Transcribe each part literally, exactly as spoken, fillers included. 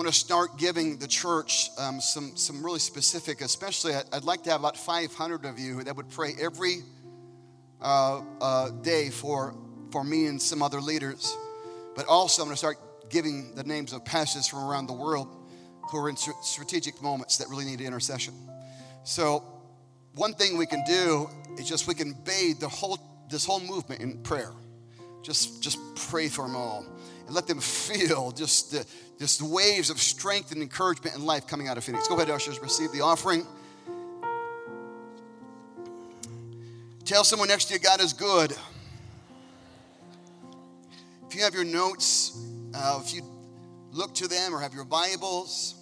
want to start giving the church um, some, some really specific, especially I'd, I'd like to have about five hundred of you that would pray every uh, uh, day for, for me and some other leaders. But also I'm going to start giving the names of pastors from around the world who are in strategic moments that really need intercession. So one thing we can do is just we can bathe the whole this whole movement in prayer. Just, just pray for them all and let them feel just the, just the waves of strength and encouragement and life coming out of Phoenix. Go ahead, ushers, receive the offering. Tell someone next to you, God is good. If you have your notes, uh, if you look to them or have your Bibles.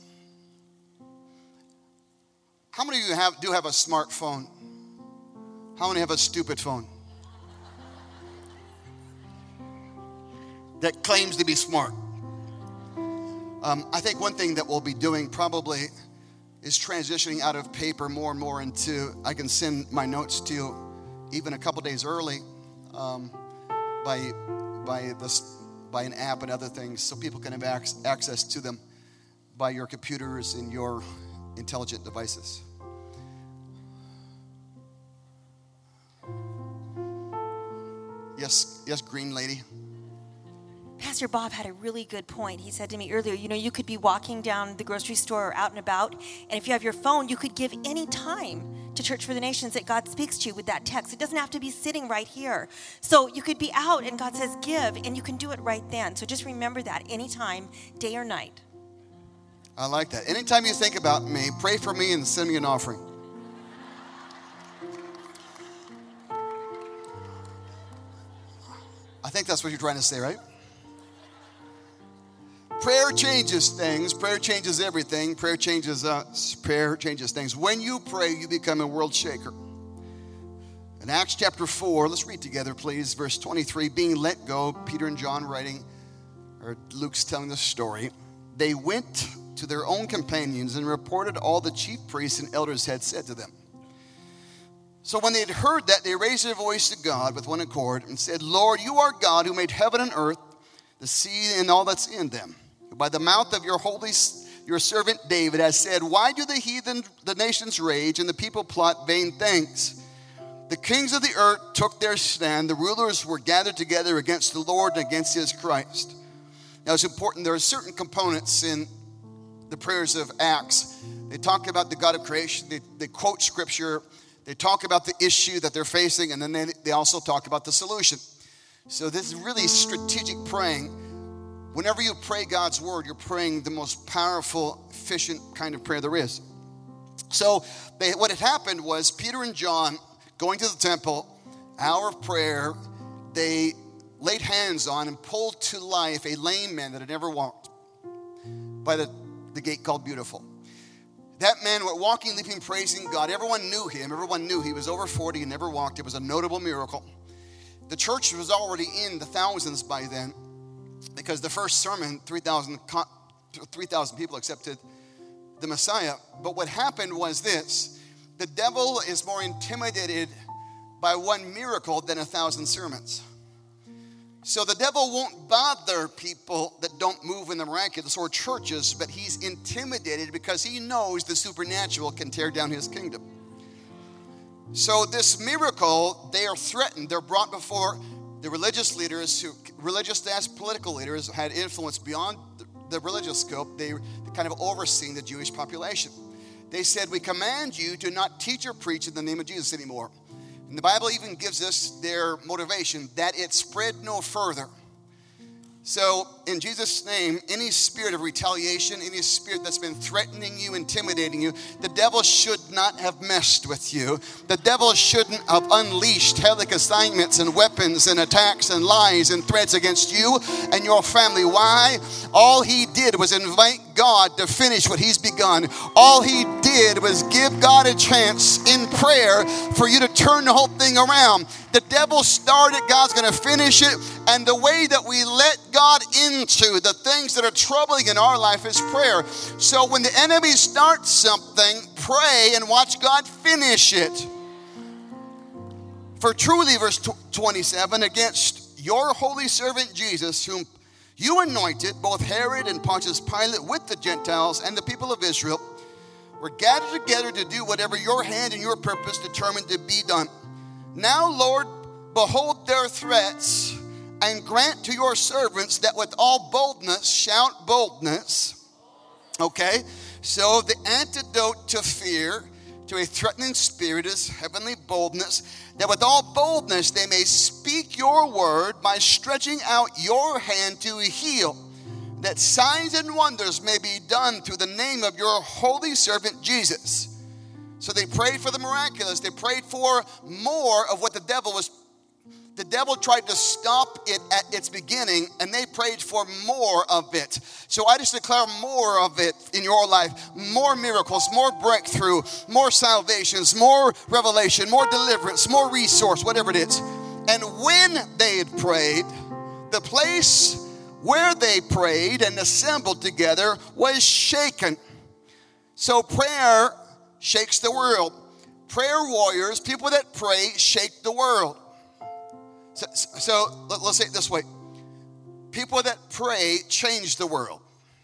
How many of you have, do have a smartphone? How many have a stupid phone that claims to be smart? Um, I think one thing that we'll be doing probably is transitioning out of paper more and more into, I can send my notes to you even a couple days early um, by by this by an app and other things, so people can have access to them by your computers and your intelligent devices. Yes, yes, green lady. Pastor Bob had a really good point. He said to me earlier, you know, you could be walking down the grocery store or out and about, and if you have your phone, you could give any time to Church for the Nations that God speaks to you with that text. It doesn't have to be sitting right here. So you could be out and God says give, and you can do it right then. So just remember that anytime, day or night. I like that. Anytime you think about me, pray for me and send me an offering. I think that's what you're trying to say, right? Prayer changes things. Prayer changes everything. Prayer changes us. Prayer changes things. When you pray, you become a world shaker. In Acts chapter four, let's read together, please. Verse twenty-three, being let go, Peter and John writing, or Luke's telling the story. They went to their own companions and reported all the chief priests and elders had said to them. So when they had heard that, they raised their voice to God with one accord and said, Lord, you are God who made heaven and earth, the sea and all that's in them. By the mouth of your holy, your servant David has said, why do the heathen, the nations rage and the people plot vain things? The kings of the earth took their stand. The rulers were gathered together against the Lord and against his Christ. Now it's important, there are certain components in the prayers of Acts. They talk about the God of creation. They, they quote scripture. They talk about the issue that they're facing, and then they, they also talk about the solution. So this is really strategic praying. Whenever you pray God's word, you're praying the most powerful, efficient kind of prayer there is. So they, what had happened was Peter and John going to the temple, hour of prayer, they laid hands on and pulled to life a lame man that had never walked by the, the gate called Beautiful. That man went walking, leaping, praising God. Everyone knew him. Everyone knew he was over forty and never walked. It was a notable miracle. The church was already in the thousands by then, because the first sermon, three thousand people accepted the Messiah. But what happened was this. The devil is more intimidated by one miracle than a thousand sermons. So the devil won't bother people that don't move in the miraculous or churches, but he's intimidated because he knows the supernatural can tear down his kingdom. So this miracle, they are threatened. They're brought before the religious leaders, who religious as political leaders, had influence beyond the religious scope. They were kind of overseeing the Jewish population. They said, we command you to not teach or preach in the name of Jesus anymore. And the Bible even gives us their motivation, that it spread no further. So in Jesus' name, any spirit of retaliation, any spirit that's been threatening you, intimidating you, the devil should not have messed with you. The devil shouldn't have unleashed hellish assignments and weapons and attacks and lies and threats against you and your family. Why? All he did was invite God to finish what he's begun. All he did was give God a chance in prayer for you to turn the whole thing around. The devil started, God's going to finish it. And the way that we let God into the things that are troubling in our life is prayer. So when the enemy starts something, pray and watch God finish it. For truly, verse twenty-seven, against your holy servant Jesus, whom You anointed both Herod and Pontius Pilate with the Gentiles and the people of Israel were gathered together to do whatever your hand and your purpose determined to be done. Now, Lord, behold their threats, and grant to your servants that with all boldness, shout boldness. Okay, so the antidote to fear, to a threatening spirit, is heavenly boldness, that with all boldness they may speak your word by stretching out your hand to heal, that signs and wonders may be done through the name of your holy servant Jesus. So they prayed for the miraculous. They prayed for more of what the devil was. The devil tried to stop it at its beginning, and they prayed for more of it. So I just declare more of it in your life. More miracles, more breakthrough, more salvations, more revelation, more deliverance, more resource, whatever it is. And when they had prayed, the place where they prayed and assembled together was shaken. So prayer shakes the world. Prayer warriors, people that pray, shake the world. So, so let, let's say it this way. People that pray change the world.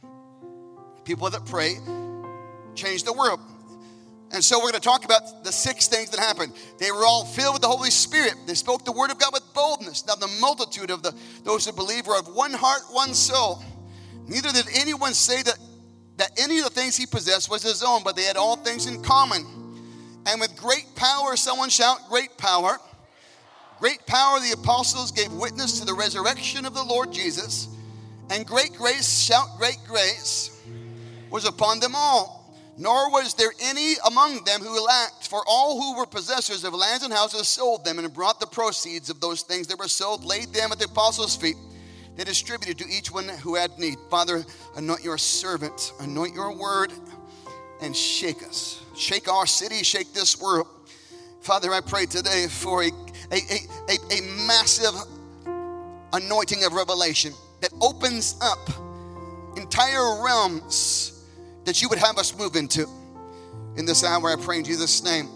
People that pray change the world. And so we're going to talk about the six things that happened. They were all filled with the Holy Spirit. They spoke the word of God with boldness. Now the multitude of the those who believe were of one heart, one soul. Neither did anyone say that, that any of the things he possessed was his own, but they had all things in common. And with great power, someone shout, great power. Great power, the apostles gave witness to the resurrection of the Lord Jesus. And great grace, shout great grace, was upon them all. Nor was there any among them who lacked, for all who were possessors of lands and houses sold them and brought the proceeds of those things that were sold, laid them at the apostles' feet. They distributed to each one who had need. Father, anoint your servant, anoint your word, and shake us. Shake our city, shake this world. Father, I pray today for a, a, a, a, a massive anointing of revelation that opens up entire realms that you would have us move into. In this hour, I pray in Jesus' name.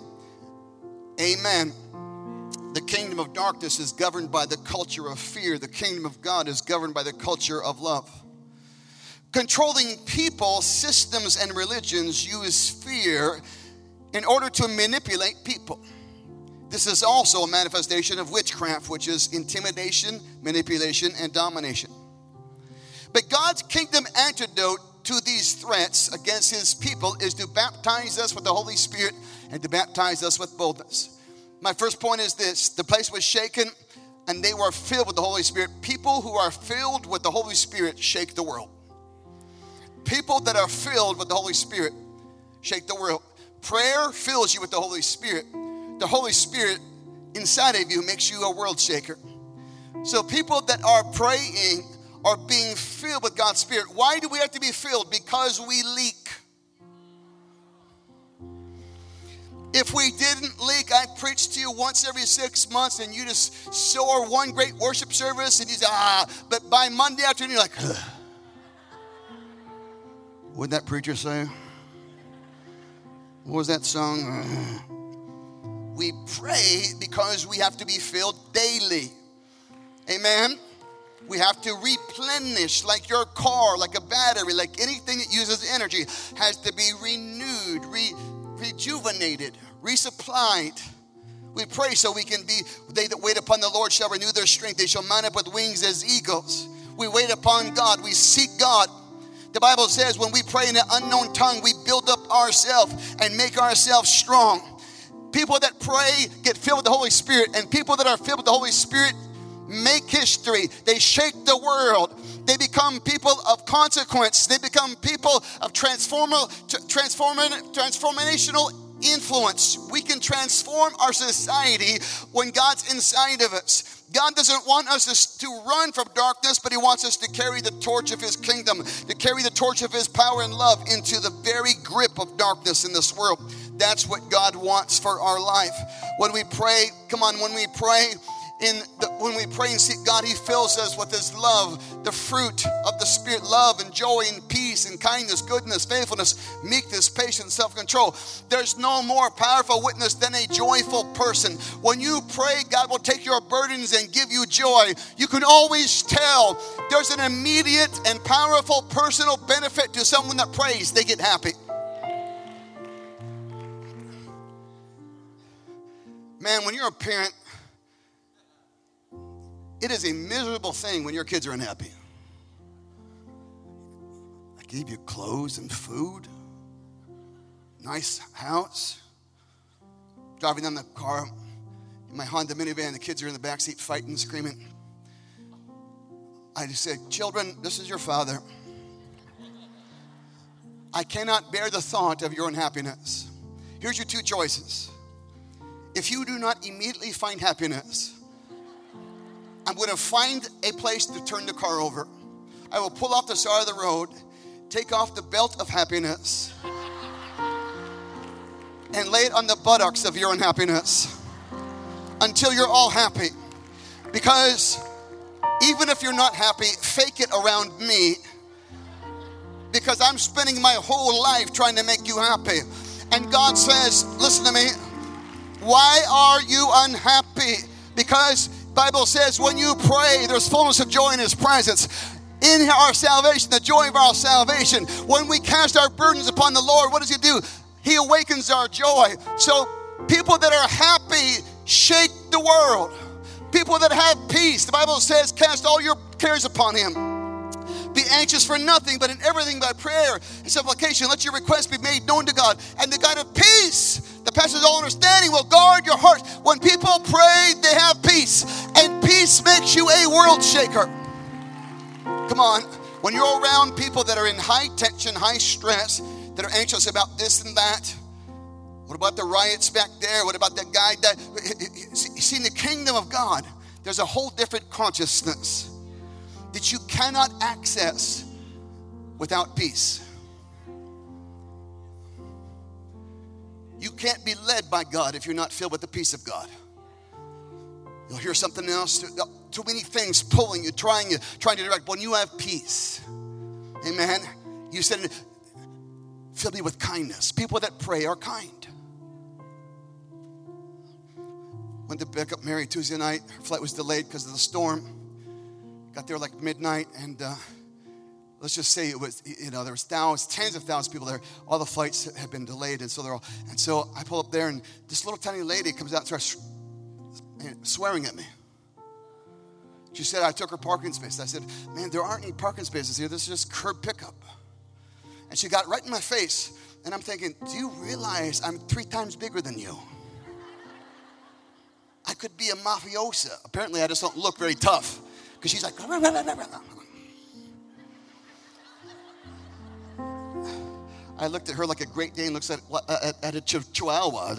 Amen. The kingdom of darkness is governed by the culture of fear. The kingdom of God is governed by the culture of love. Controlling people, systems, and religions use fear in order to manipulate people. This is also a manifestation of witchcraft, which is intimidation, manipulation, and domination. But God's kingdom antidote to these threats against his people is to baptize us with the Holy Spirit and to baptize us with boldness. My first point is this: the place was shaken and they were filled with the Holy Spirit. People who are filled with the Holy Spirit shake the world. People that are filled with the Holy Spirit shake the world. Prayer fills you with the Holy Spirit. The Holy Spirit inside of you makes you a world shaker. So people that are praying are being filled with God's Spirit. Why do we have to be filled? Because we leak. If we didn't leak, I'd preach to you once every six months and you just soar one great worship service and you say, ah, but by Monday afternoon, you're like, ugh. What'd that preacher say? What was that song? We pray because we have to be filled daily. Amen? We have to replenish, like your car, like a battery, like anything that uses energy has to be renewed, re, rejuvenated, resupplied. We pray so we can be, they that wait upon the Lord shall renew their strength. They shall mount up with wings as eagles. We wait upon God. We seek God. The Bible says when we pray in an unknown tongue, we build up ourselves and make ourselves strong. People that pray get filled with the Holy Spirit, and people that are filled with the Holy Spirit make history. They shake the world. They become people of consequence. They become people of transformer, transform, transformational influence. We can transform our society when God's inside of us. God doesn't want us to run from darkness, but he wants us to carry the torch of his kingdom, to carry the torch of his power and love into the very grip of darkness in this world. That's what God wants for our life. When we pray, come on, when we pray, in the, when we pray and seek God, he fills us with his love, the fruit of the Spirit, love and joy and peace and kindness, goodness, faithfulness, meekness, patience, self-control. There's no more powerful witness than a joyful person. When you pray, God will take your burdens and give you joy. You can always tell there's an immediate and powerful personal benefit to someone that prays. They get happy. Man, when you're a parent, it is a miserable thing when your kids are unhappy. I gave you clothes and food, nice house, driving down the car in my Honda minivan, the kids are in the backseat fighting, screaming. I just said, children, this is your father. I cannot bear the thought of your unhappiness. Here's your two choices. If you do not immediately find happiness, I'm going to find a place to turn the car over. I will pull off the side of the road, take off the belt of happiness, and lay it on the buttocks of your unhappiness until you're all happy. Because even if you're not happy, fake it around me, because I'm spending my whole life trying to make you happy. And God says, listen to me, why are you unhappy? Because Bible says when you pray, there's fullness of joy in his presence. In our salvation, the joy of our salvation. When we cast our burdens upon the Lord, what does he do? He awakens our joy. So people that are happy shake the world. People that have peace, the Bible says, cast all your cares upon him. Be anxious for nothing, but in everything by prayer and supplication, let your requests be made known to God. And the God of peace, that passes all understanding, will guard your heart. When people pray, they have peace. And peace makes you a world shaker. Come on. When you're around people that are in high tension, high stress, that are anxious about this and that. What about the riots back there? What about that guy? That, see, in the kingdom of God, there's a whole different consciousness that you cannot access without peace. You can't be led by God if you're not filled with the peace of God. You'll hear something else, too many things pulling you, trying you, trying to direct. When you have peace, amen, you said, fill me with kindness. People that pray are kind. Went to pick up Mary Tuesday night. Her flight was delayed because of the storm. Got there like midnight, and uh, let's just say it was, you know, there was thousands, tens of thousands of people there. All the flights had been delayed, and so they're all, and so I pull up there, and this little tiny lady comes out and starts swearing at me. She said I took her parking space. I said, man, there aren't any parking spaces here. This is just curb pickup. And she got right in my face, and I'm thinking, do you realize I'm three times bigger than you? I could be a mafiosa. Apparently, I just don't look very tough. Because she's like, rah, rah, rah, rah, rah. I looked at her like a Great Dane looks at, at, at a Chihuahua.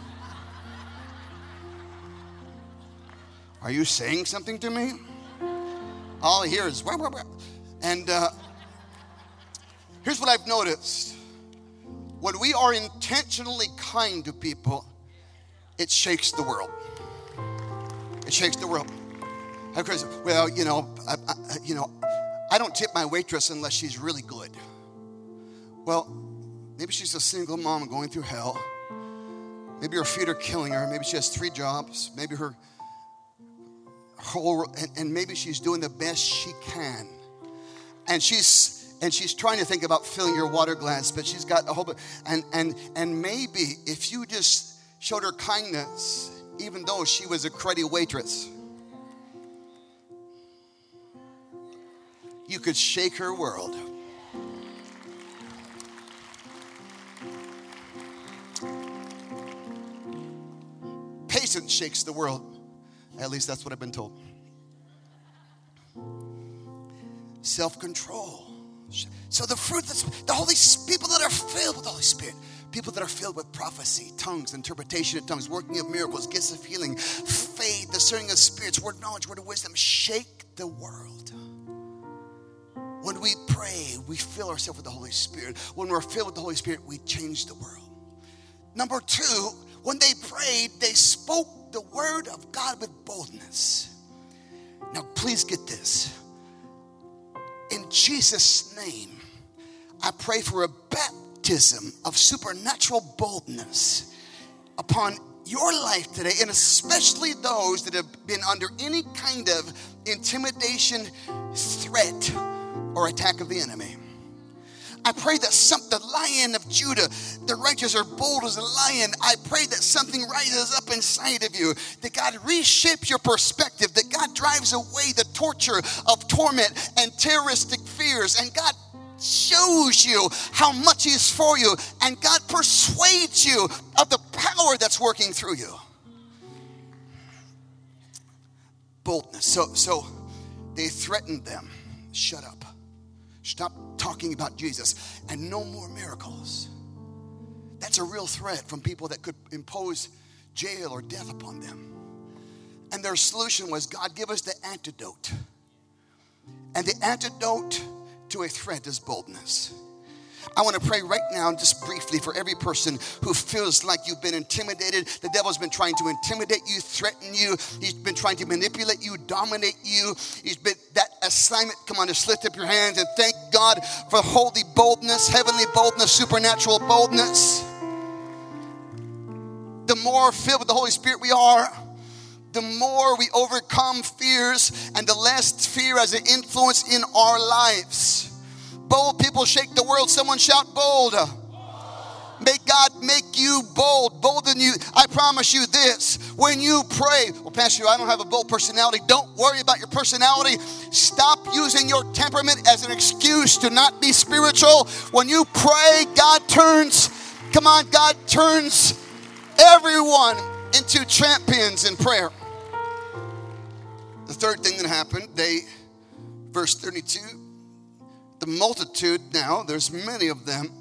Are you saying something to me? All I hear is, rah, rah, rah. And uh, here's what I've noticed. When we are intentionally kind to people, it shakes the world. It shakes the world. Well, you know, I, I, you know, I don't tip my waitress unless she's really good. Well, maybe she's a single mom going through hell. Maybe her feet are killing her. Maybe she has three jobs. Maybe her whole, and, and maybe she's doing the best she can. And she's and she's trying to think about filling your water glass, but she's got a whole, and and and maybe if you just showed her kindness, even though she was a cruddy waitress, you could shake her world. Patience shakes the world. At least that's what I've been told. Self-control. So the fruit that's the Holy people that are filled with the Holy Spirit, people that are filled with prophecy, tongues, interpretation of tongues, working of miracles, gifts of healing, faith, discerning of spirits, word of knowledge, word of wisdom, shake the world. When we pray, we fill ourselves with the Holy Spirit. When we're filled with the Holy Spirit, we change the world. Number two, when they prayed, they spoke the word of God with boldness. Now, please get this. In Jesus' name, I pray for a baptism of supernatural boldness upon your life today, and especially those that have been under any kind of intimidation, threat, or attack of the enemy. I pray that some, the Lion of Judah, the righteous are bold as a lion. I pray that something rises up inside of you, that God reshapes your perspective, that God drives away the torture of torment and terroristic fears, and God shows you how much He's for you, and God persuades you of the power that's working through you. Boldness. So, so they threatened them. Shut up. Stop talking about Jesus, and no more miracles. That's a real threat from people that could impose jail or death upon them. And their solution was, God, give us the antidote. And the antidote to a threat is boldness. I want to pray right now, just briefly, for every person who feels like you've been intimidated. The devil's been trying to intimidate you, threaten you. He's been trying to manipulate you, dominate you. He's been that assignment. Come on, just lift up your hands and thank God for holy boldness, heavenly boldness, supernatural boldness. The more filled with the Holy Spirit we are, the more we overcome fears, and the less fear has an influence in our lives. Bold people shake the world. Someone shout bold. May God make you bold, bolder than you. I promise you this, when you pray, well, Pastor, I don't have a bold personality. Don't worry about your personality. Stop using your temperament as an excuse to not be spiritual. When you pray, God turns, come on, God turns everyone into champions in prayer. The third thing that happened, they, verse thirty-two, the multitude now, there's many of them,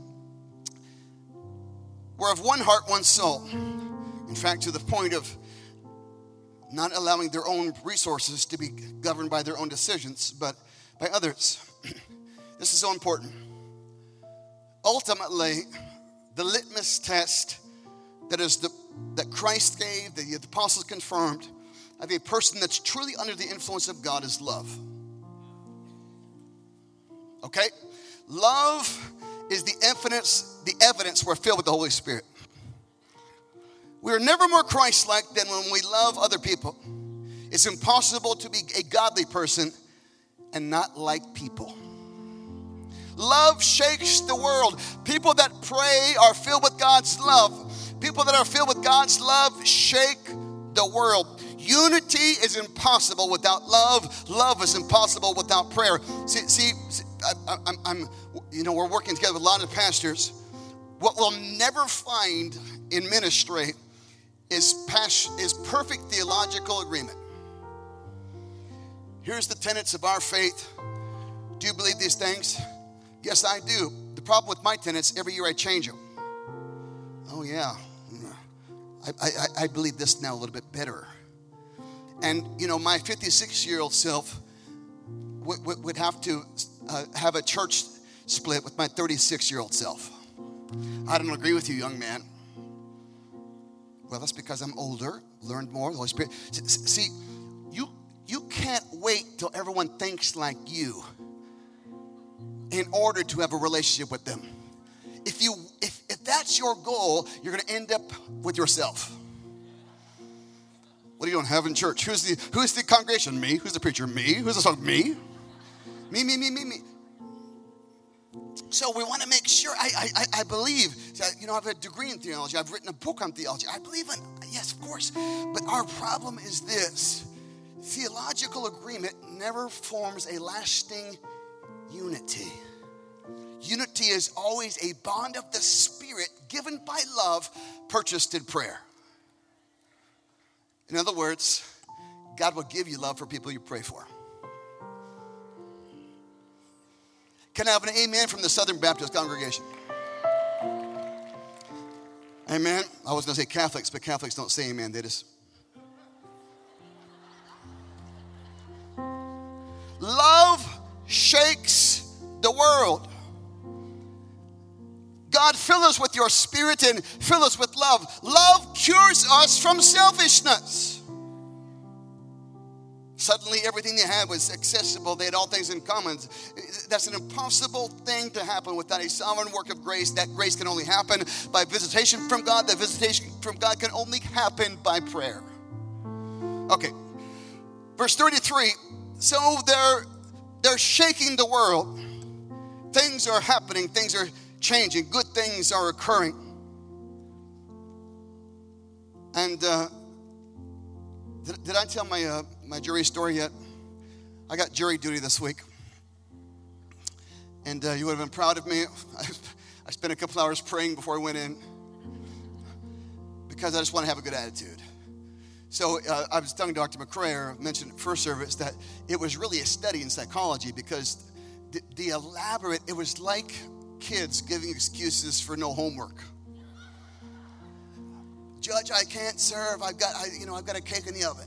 were of one heart, one soul. In fact, to the point of not allowing their own resources to be governed by their own decisions, but by others. This is so important. Ultimately, the litmus test that is the that Christ gave, that the apostles confirmed, of a person that's truly under the influence of God is love. Okay? Love is the evidence, the evidence we're filled with the Holy Spirit. We are never more Christ-like than when we love other people. It's impossible to be a godly person and not like people. Love shakes the world. People that pray are filled with God's love. People that are filled with God's love shake the world. Unity is impossible without love. Love is impossible without prayer. See, see, see I, I'm, I'm, you know, we're working together with a lot of pastors. What we'll never find in ministry is pas- is perfect theological agreement. Here's the tenets of our faith. Do you believe these things? Yes, I do. The problem with my tenets, every year I change them. Oh yeah, I, I, I believe this now a little bit better. And, you know, my fifty-six-year-old self would, would, would have to uh, have a church split with my thirty-six-year-old self. I don't agree with you, young man. Well, that's because I'm older, learned more, the Holy Spirit. See, you, you can't wait till everyone thinks like you in order to have a relationship with them. If you, if, if that's your goal, you're going to end up with yourself. What are you doing having church? Who's the who's the congregation? Me. Who's the preacher? Me. Who's the song? Me. Me, me, me, me, me. So we want to make sure, I, I, I believe, you know, I have a degree in theology. I've written a book on theology. I believe in, yes, of course. But our problem is this. Theological agreement never forms a lasting unity. Unity is always a bond of the Spirit given by love, purchased in prayer. In other words, God will give you love for people you pray for. Can I have an amen from the Southern Baptist congregation? Amen. I was going to say Catholics, but Catholics don't say amen. They just... Love shakes the world. God, fill us with your spirit and fill us with love. Love cures us from selfishness. Suddenly, everything they had was accessible. They had all things in common. That's an impossible thing to happen without a sovereign work of grace. That grace can only happen by visitation from God. That visitation from God can only happen by prayer. Okay, verse thirty-three. So they're, they're shaking the world. Things are happening. Things are changing. Good things are occurring. And uh, did, did I tell my... Uh, my jury story yet? I got jury duty this week. And uh, you would have been proud of me. I, I spent a couple hours praying before I went in because I just want to have a good attitude. So uh, I was telling Doctor McCrayer, mentioned at first service, that it was really a study in psychology because the, the elaborate, it was like kids giving excuses for no homework. Judge, I can't serve. I've got, I, you know, I've got a cake in the oven.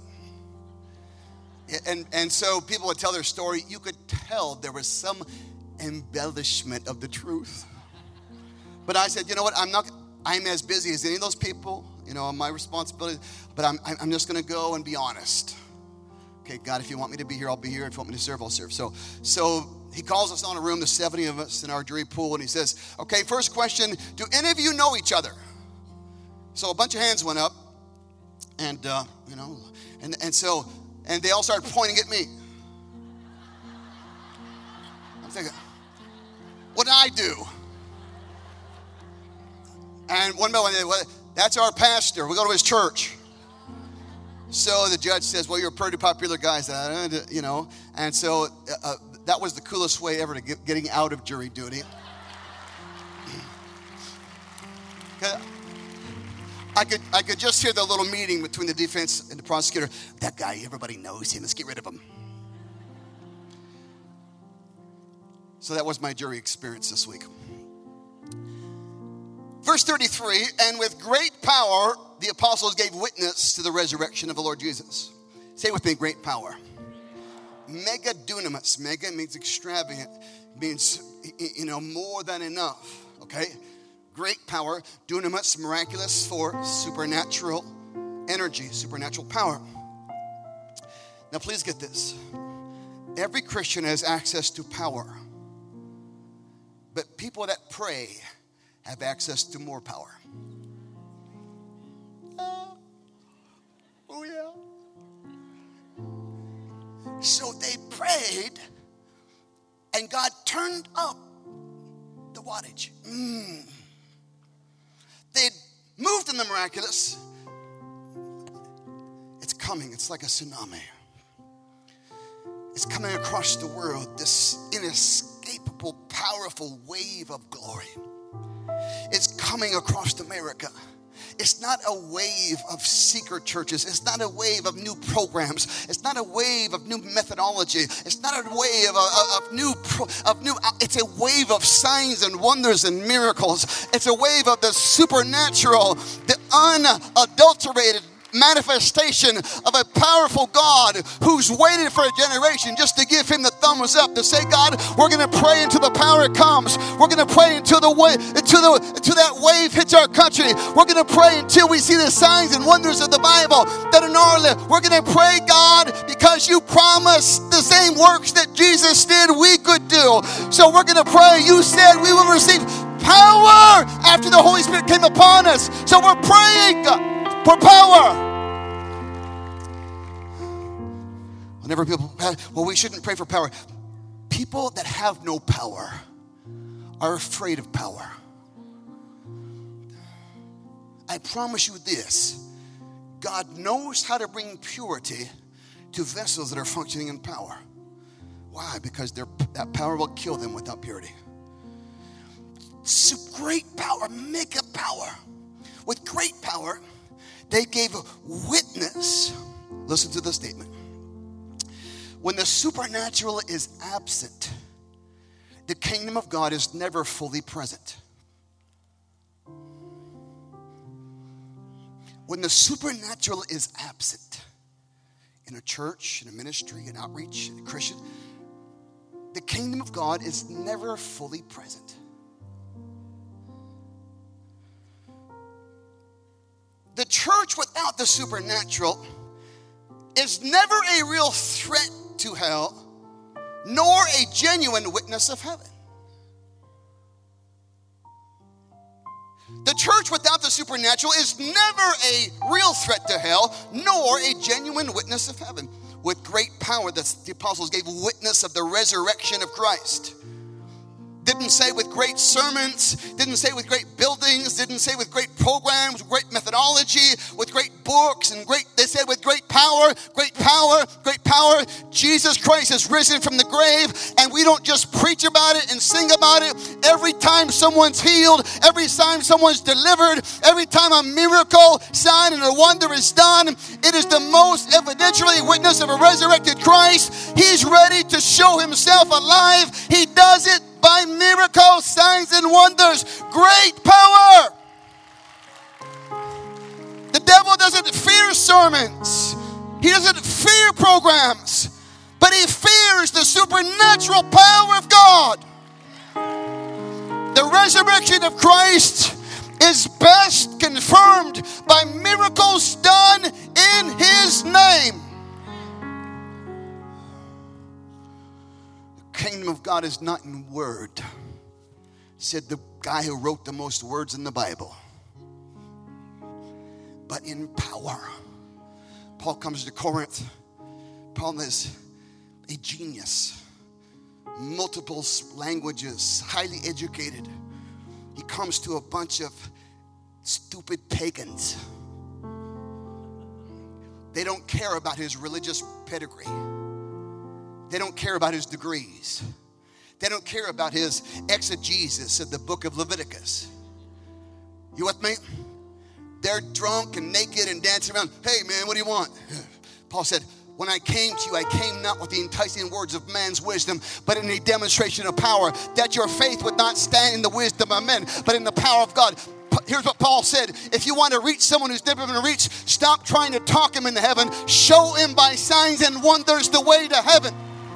And and so people would tell their story. You could tell there was some embellishment of the truth. But I said, you know what? I'm not. I'm as busy as any of those people. You know, my responsibility. But I'm I'm just going to go and be honest. Okay, God, if you want me to be here, I'll be here. If you want me to serve, I'll serve. So so he calls us on a room. There's seventy of us in our jury pool, and he says, okay, first question: do any of you know each other? So a bunch of hands went up, and uh, you know, and and so. And they all started pointing at me. I'm thinking, what did I do? And one by one, they, well, that's our pastor. We go to his church. So the judge says, well, you're a pretty popular guy, you know. And so uh, that was the coolest way ever to get getting out of jury duty. I could I could just hear the little meeting between the defense and the prosecutor. That guy, everybody knows him. Let's get rid of him. So that was my jury experience this week. Verse thirty-three, and with great power, the apostles gave witness to the resurrection of the Lord Jesus. Say with me, great power. Mega dunamis. Mega means extravagant. Means, you know, more than enough. Okay? Great power, dunamis, miraculous, for supernatural energy, supernatural power. Now, please get this. Every Christian has access to power. But people that pray have access to more power. Oh, oh yeah. So they prayed, and God turned up the wattage. Mm. They moved in the miraculous. It's coming. It's like a tsunami. It's coming across the world, this inescapable, powerful wave of glory. It's coming across America. It's not a wave of seeker churches. It's not a wave of new programs. It's not a wave of new methodology. It's not a wave of, of, of new, of new. It's a wave of signs and wonders and miracles. It's a wave of the supernatural, the unadulterated manifestation of a powerful God who's waited for a generation just to give him the thumbs up to say, God, we're going to pray until the power comes. We're going to pray until the way, until the until that wave hits our country. We're going to pray until we see the signs and wonders of the Bible that are in our life. We're going to pray, God, because you promised the same works that Jesus did we could do. So we're going to pray. You said we will receive power after the Holy Spirit came upon us. So we're praying for power. Whenever people, well, we shouldn't pray for power. People that have no power are afraid of power. I promise you this. God knows how to bring purity to vessels that are functioning in power. Why? Because that power will kill them without purity. So great power, mega power. With great power, they gave witness. Listen to the statement. When the supernatural is absent, the kingdom of God is never fully present. When the supernatural is absent in a church, in a ministry, in outreach, in a Christian, the kingdom of God is never fully present. church without the supernatural is never a real threat to hell, nor a genuine witness of heaven. The church without the supernatural is never a real threat to hell, nor a genuine witness of heaven. With great power, the, the apostles gave witness of the resurrection of Christ. Didn't say with great sermons, didn't say with great buildings, didn't say with great programs, great methodology, with great books, and great, they said with great power, great power, great power. Jesus Christ has risen from the grave, and we don't just preach about it and sing about it. Every time someone's healed, every time someone's delivered, every time a miracle, sign, and a wonder is done, it is the most evidentially witness of a resurrected Christ. He's ready to show himself alive. He does it by miracles, signs, and wonders. Great power. The devil doesn't fear sermons. He doesn't fear programs. But he fears the supernatural power of God. The resurrection of Christ is best confirmed by miracles done in his name. Kingdom of God is not in word, said the guy who wrote the most words in the Bible, but in power. Paul comes to Corinth. Paul is a genius, multiple languages, highly educated. He comes to a bunch of stupid pagans. They don't care about his religious pedigree. They don't care about his degrees. They don't care about his exegesis of the book of Leviticus. You with me? They're drunk and naked and dancing around. Hey man, what do you want? Paul said, when I came to you, I came not with the enticing words of man's wisdom, but in a demonstration of power, that your faith would not stand in the wisdom of men, but in the power of God. Here's what Paul said. If you want to reach someone who's never been reached, stop trying to talk him into heaven. Show him by signs and wonders the way to heaven.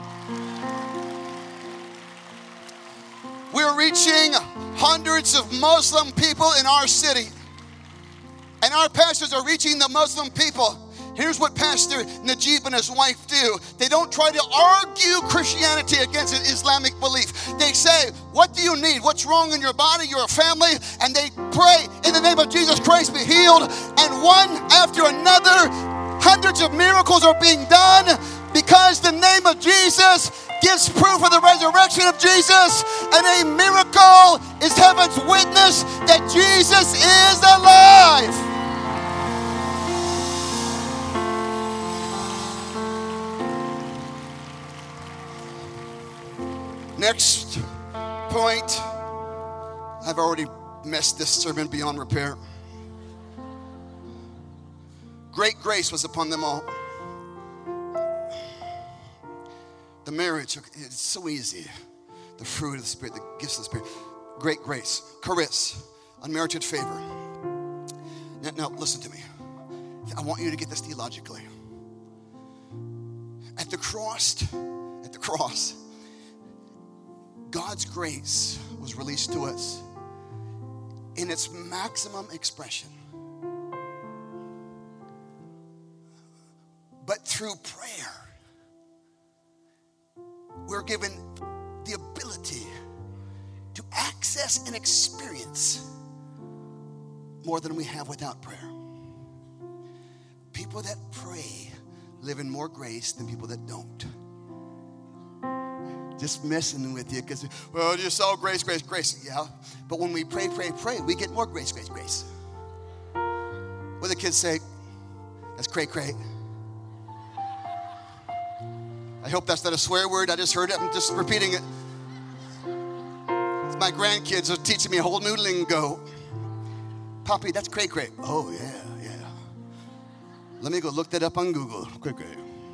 We're reaching hundreds of Muslim people in our city. And our pastors are reaching the Muslim people. Here's what Pastor Najib and his wife do. They don't try to argue Christianity against an Islamic belief. They say, what do you need? What's wrong in your body, your family? And they pray, in the name of Jesus Christ, be healed. And one after another, hundreds of miracles are being done because the name of Jesus gives proof of the resurrection of Jesus. And a miracle is heaven's witness that Jesus is alive. Next point. I've already messed this sermon beyond repair. Great grace was upon them all. The marriage, it's so easy. The fruit of the Spirit, the gifts of the Spirit. Great grace. Charis, unmerited favor. Now, now listen to me. I want you to get this theologically. At the cross, at the cross, God's grace was released to us in its maximum expression. But through prayer, we're given the ability to access and experience more than we have without prayer. People that pray live in more grace than people that don't. Just messing with you because, well, just all grace, grace, grace. Yeah, but when we pray, pray, pray, we get more grace, grace, grace. What do the kids say? That's cray, cray. I hope that's not a swear word. I just heard it. I'm just repeating it. It's my grandkids are teaching me a whole new lingo. Poppy, that's cray, cray. Oh, yeah, yeah. Let me go look that up on Google. Cray, cray.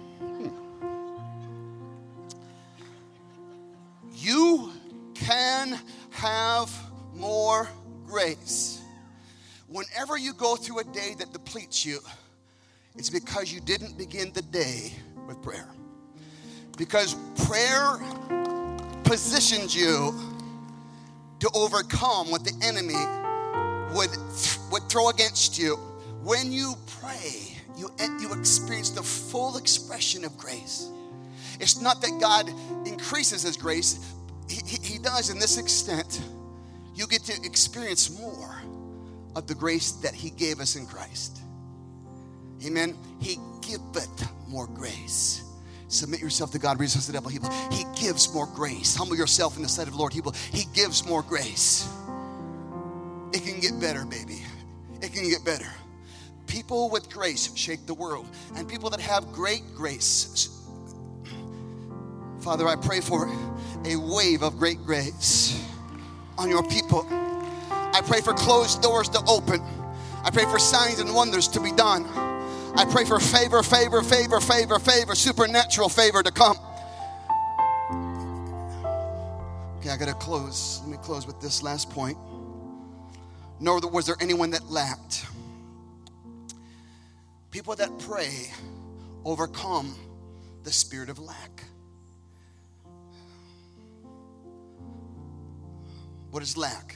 You can have more grace. Whenever you go through a day that depletes you, it's because you didn't begin the day with prayer. Because prayer positions you to overcome what the enemy would, would throw against you When you pray, you, you experience the full expression of grace. It's not that God increases his grace. He, he, he does in this extent. You get to experience more of the grace that he gave us in Christ. Amen. He giveth more grace. Submit yourself to God, resist the devil. He, he gives more grace. Humble yourself in the sight of the Lord. He, will, he gives more grace. It can get better, baby. It can get better. People with grace shake the world. And people that have great grace. Father, I pray for a wave of great grace on your people. I pray for closed doors to open. I pray for signs and wonders to be done. I pray for favor, favor, favor, favor, favor, supernatural favor to come. Okay, I got to close. Let me close with this last point. Nor was there anyone that lacked. People that pray overcome the spirit of lack. What is lack?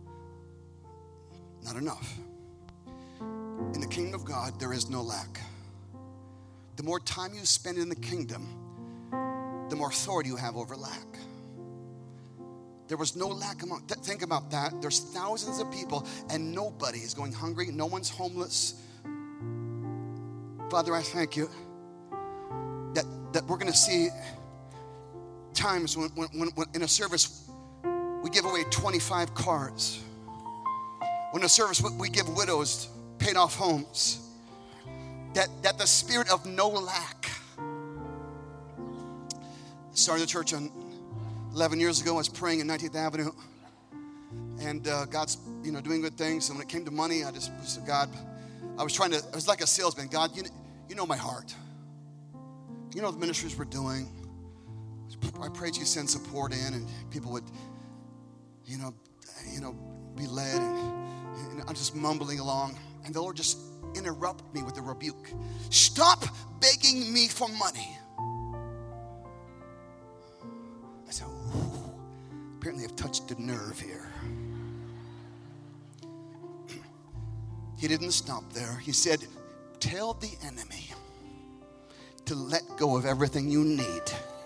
Not enough. In the kingdom of God, there is no lack. The more time you spend in the kingdom, the more authority you have over lack. There was no lack among, th- think about that. There's thousands of people and nobody is going hungry. No one's homeless. Father, I thank you that, that we're going to see times when, when, when in a service we give away twenty-five cars. When in a service we give widows paid off homes. That, that the spirit of no lack. I started the church on eleven years ago. I was praying in nineteenth Avenue. And uh, God's, you know, doing good things. And when it came to money, I just said, God, I was trying to, I was like a salesman. God, you, you know my heart. You know the ministries we're doing. I prayed you send support in and people would, you know, you know, be led. And, and I'm just mumbling along. And the Lord just interrupted me with a rebuke. Stop begging me for money. I said, ooh, apparently I've touched a nerve here. He didn't stop there. He said, tell the enemy to let go of everything you need.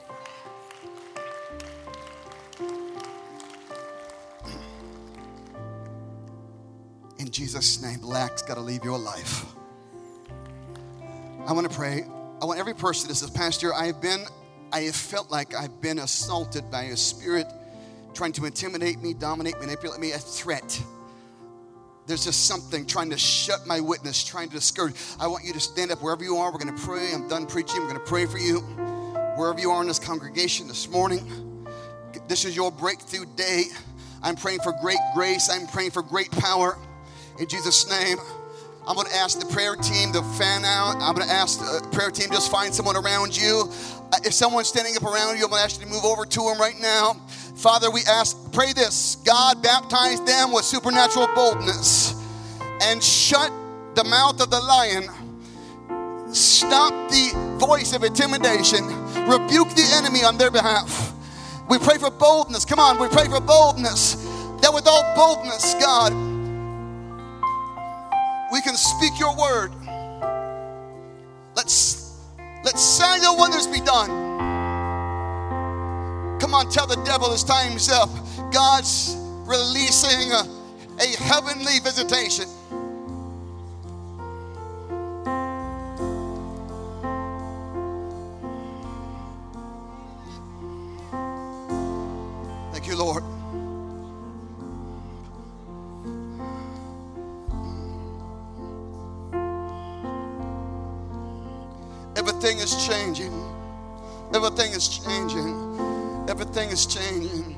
In Jesus' name, lack's got to leave your life. I want to pray. I want every person that says, Pastor, I have been, I have felt like I've been assaulted by a spirit trying to intimidate me, dominate, manipulate me, a threat. There's just something trying to shut my witness, trying to discourage. I want you to stand up wherever you are. We're going to pray. I'm done preaching. We're going to pray for you. Wherever you are in this congregation this morning, this is your breakthrough day. I'm praying for great grace. I'm praying for great power. In Jesus' name, I'm going to ask the prayer team to fan out. I'm going to ask the prayer team just find someone around you. Uh, if someone's standing up around you, I'm going to ask you to move over to them right now. Father, we ask, pray this. God, baptize them with supernatural boldness and shut the mouth of the lion. Stop the voice of intimidation. Rebuke the enemy on their behalf. We pray for boldness. Come on, we pray for boldness. That with all boldness, God, we can speak your word. Let's, let signs and wonders be done. Come on, tell the devil his time's up. God's releasing a, a heavenly visitation. Thank you, Lord. Everything is changing. Everything is changing. Everything is changing.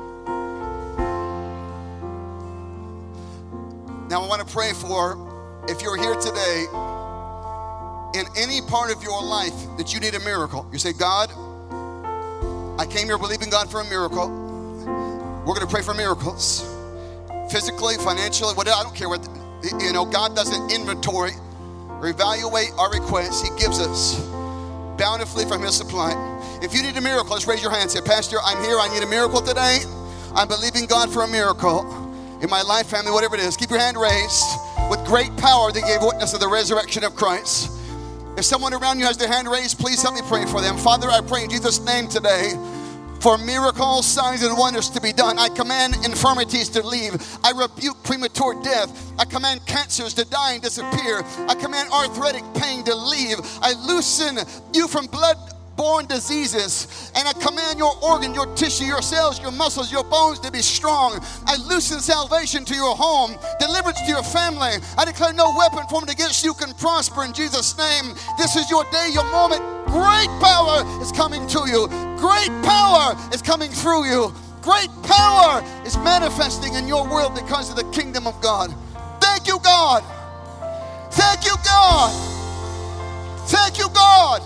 Now I want to pray for, if you're here today, in any part of your life that you need a miracle. You say, God, I came here believing God for a miracle. We're going to pray for miracles. Physically, financially, whatever, I don't care what, you know, God doesn't inventory or evaluate our requests. He gives us bountifully from his supply. If you need a miracle, let's raise your hand and say, Pastor, I'm here. I need a miracle today. I'm believing God for a miracle in my life, family, whatever it is. Keep your hand raised. With great power, they gave witness of the resurrection of Christ. If someone around you has their hand raised, please help me pray for them. Father, I pray in Jesus' name today for miracles, signs, and wonders to be done. I command infirmities to leave. I rebuke premature death. I command cancers to die and disappear. I command arthritic pain to leave. I loosen you from blood-borne diseases. And I command your organ, your tissue, your cells, your muscles, your bones to be strong. I loosen salvation to your home, deliverance to your family. I declare no weapon formed against you can prosper in Jesus' name. This is your day, your moment. Great power is coming to you. Great power is coming through you. Great power is manifesting in your world because of the kingdom of God. Thank you, God. Thank you, God. Thank you, God.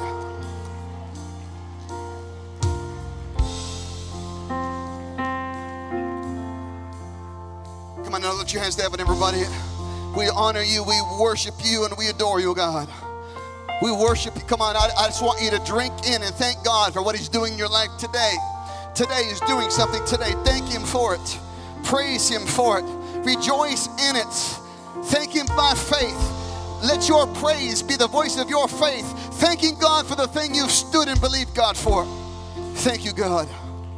Come on now, lift your hands to heaven, everybody. We honor you, we worship you, and we adore you, God. We worship you. Come on, I, I just want you to drink in and thank God for what he's doing in your life today. Today he's doing something today. Thank him for it. Praise him for it. Rejoice in it. Thank him by faith. Let your praise be the voice of your faith. Thanking God for the thing you've stood and believed God for. Thank you, God.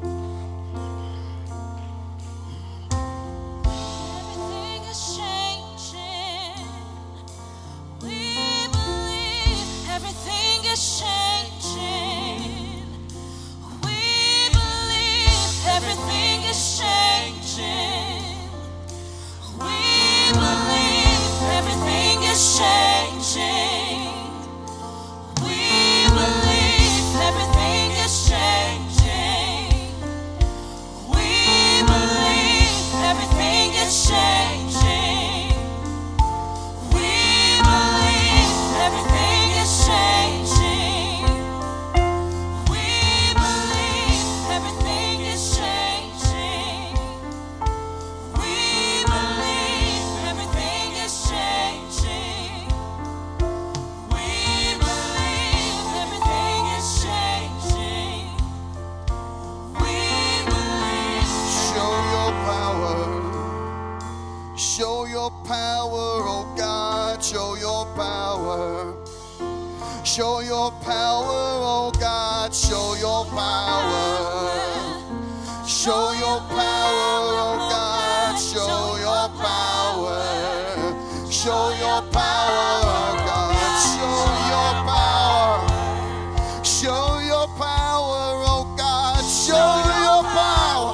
Show your power, oh God, show your power. Show your power, oh God, show your power. Show your power, oh God, show your power. Show your power, oh God, show your power.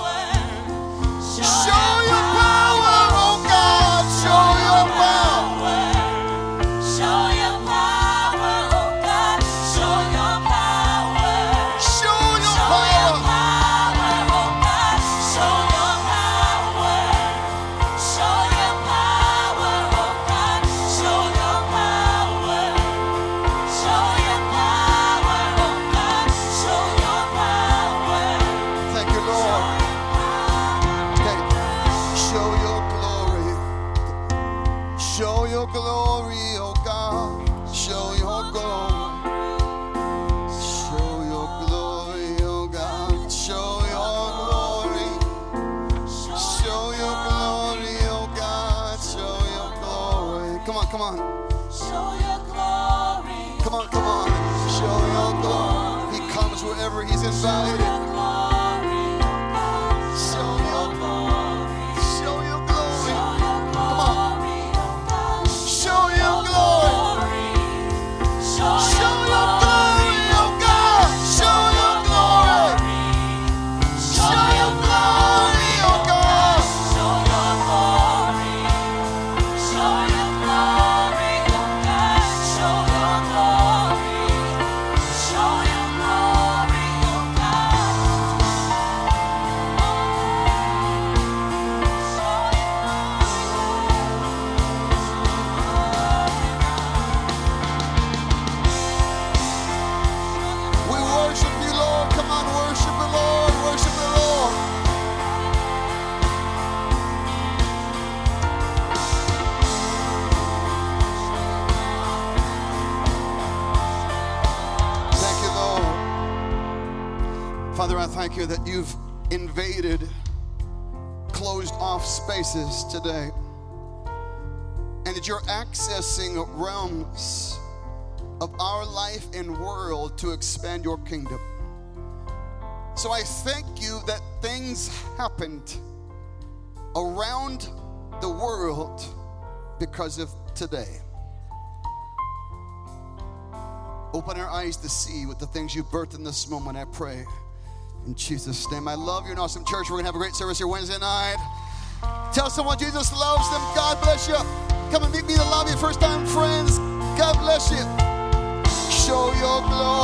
Show your power, oh God, show your power. Show your power, oh God, show your power. Show your Show power. your power, oh God, show your power. Show your power, oh God, show your power. Show your power, oh God, show your power. Thank you, Lord. Okay. Show your glory. Show your glory, oh God. Show your glory. Show your glory, oh God. Show your glory. Show your glory, oh God. Show your glory. Come on, come on. Show your glory. Come on, come on. Show your glory. He comes wherever he's invited. Show your glory. Show your glory. Come on. Show your glory. Show your glory, oh God. Show your glory. Show your glory, oh God. Show your glory. Show your glory, oh God. Show your glory. Show your glory, oh God. We worship you, Lord. Come on, worship the Lord. Worship the Lord. Thank you, Lord. Father, I thank you that you've invaded closed off spaces today and that you're accessing realms of our life and world to expand your kingdom. So I thank you that things happened around the world because of today. Open our eyes to see what the things you birthed in this moment, I pray. In Jesus' name. I love you, an awesome church. We're going to have a great service here Wednesday night. Tell someone Jesus loves them. God bless you. Come and meet me in the lobby. First time friends. God bless you. Show your glory.